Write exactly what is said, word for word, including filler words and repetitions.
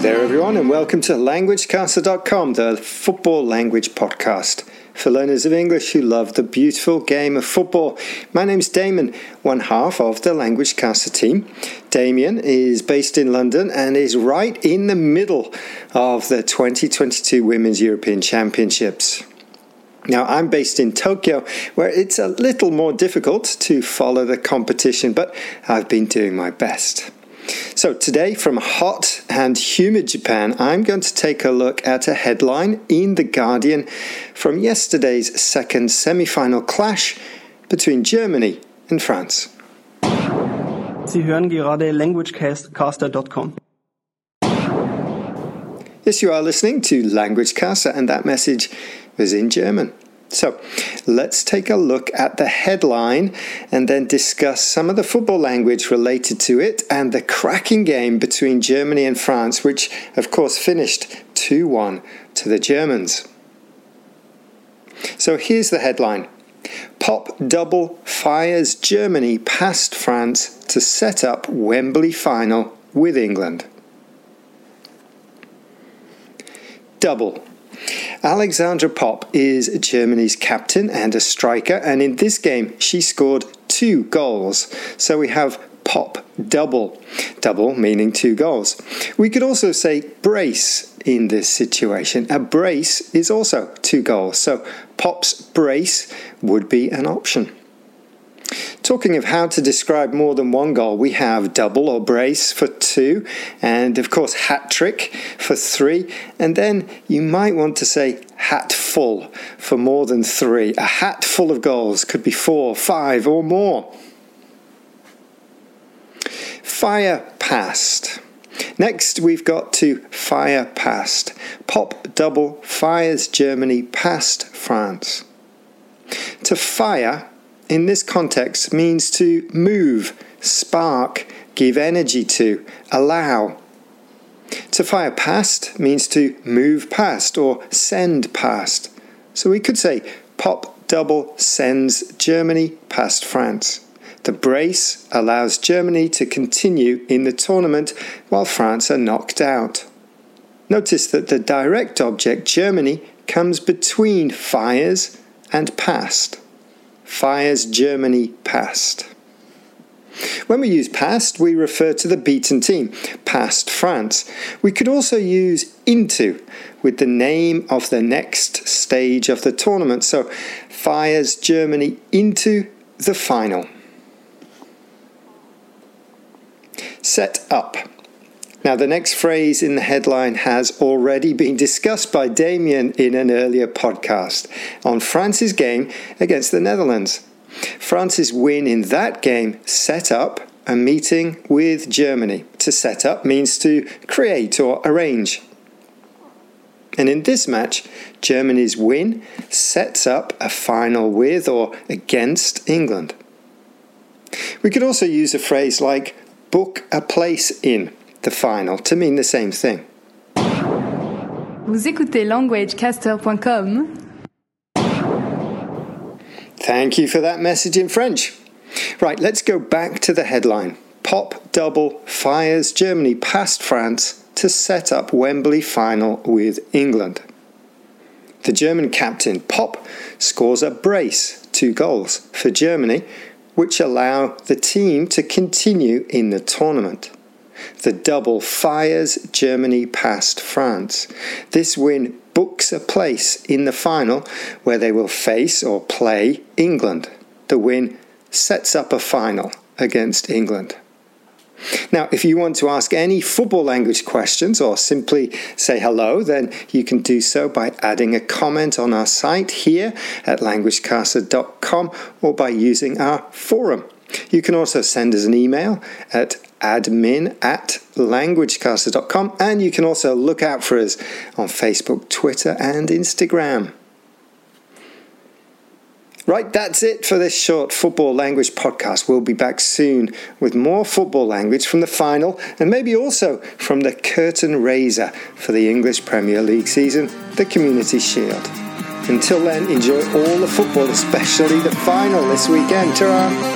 there everyone, and welcome to language caster dot com, the football language podcast for learners of English who love the beautiful game of football. My name's Damon, one half of the Language Caster team. Damien is based in London and is right in the middle of the twenty twenty-two Women's European Championships. Now, I'm based in Tokyo, where it's a little more difficult to follow the competition, but I've been doing my best. So today, from hot and humid Japan, I'm going to take a look at a headline in The Guardian from yesterday's second semi-final clash between Germany and France. Sie hören gerade language caster dot com. Yes, you are listening to Language Caster, and that message was in German. So, let's take a look at the headline and then discuss some of the football language related to it and the cracking game between Germany and France, which of course finished two one to the Germans. So here's the headline. Pop double fires Germany past France to set up Wembley final with England. Double. Alexandra Popp is Germany's captain and a striker, and in this game she scored two goals. So we have Pop double. Double meaning two goals. We could also say brace in this situation. A brace is also two goals. So Pop's brace would be an option. Talking of how to describe more than one goal, we have double or brace for two, and of course hat trick for three, and then you might want to say hat full for more than three. A hat full of goals could be four, five or more. Fire past. Next we've got to fire past. Pop double fires Germany past France. To fire in this context means to move, spark, give energy to, allow. To fire past means to move past or send past. So we could say Pop double sends Germany past France. The brace allows Germany to continue in the tournament while France are knocked out. Notice that the direct object Germany comes between fires and past. Fires Germany past. When we use past, we refer to the beaten team, past France. We could also use into with the name of the next stage of the tournament. So, fires Germany into the final. Set up. Now, the next phrase in the headline has already been discussed by Damien in an earlier podcast on France's game against the Netherlands. France's win in that game set up a meeting with Germany. To set up means to create or arrange. And in this match, Germany's win sets up a final with or against England. We could also use a phrase like book a place in the final to mean the same thing. Vous écoutez language caster dot com. Thank you for that message in French. Right, let's go back to the headline. Pop double fires Germany past France to set up Wembley final with England. The German captain Pop scores a brace, two goals, for Germany, which allow the team to continue in the tournament. The double fires Germany past France. This win books a place in the final where they will face or play England. The win sets up a final against England. Now, if you want to ask any football language questions or simply say hello, then you can do so by adding a comment on our site here at language caster dot com or by using our forum. You can also send us an email at admin at language caster dot com, and you can also look out for us on Facebook, Twitter and Instagram. Right, that's it for this short football language podcast. We'll be back soon with more football language from the final and maybe also from the curtain raiser for the English Premier League season, the Community Shield. Until then, enjoy all the football, especially the final this weekend. Ta-ra!